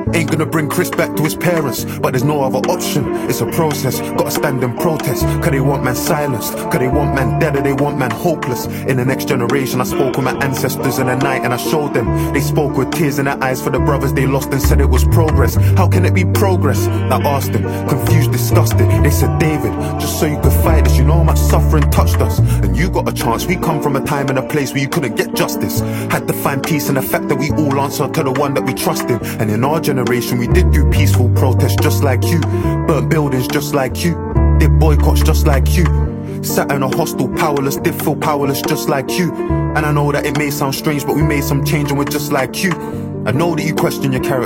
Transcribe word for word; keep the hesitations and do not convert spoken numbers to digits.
Ain't gonna bring Chris back to his parents, but there's no other option. It's a process, gotta stand and protest. Cause they want man silenced, cause they want man dead, or they want man hopeless. In the next generation, I spoke with my ancestors in the night and I showed them. They spoke with tears in their eyes for the brothers they lost and said it was progress. How can it be progress? I asked them, confused, disgusted. They said, David, just so you could fight this, you know how much suffering touched us. And you got a chance, we come from a time and a place where you couldn't get justice. Had to find peace in the fact that we all answer to the one that we trust in. And in our generation, we did do peaceful protests just like you. Burnt buildings just like you. Did boycotts just like you. Sat in a hostel, powerless, did feel powerless just like you. And I know that it may sound strange, but we made some change and we're just like you. I know that you question your character.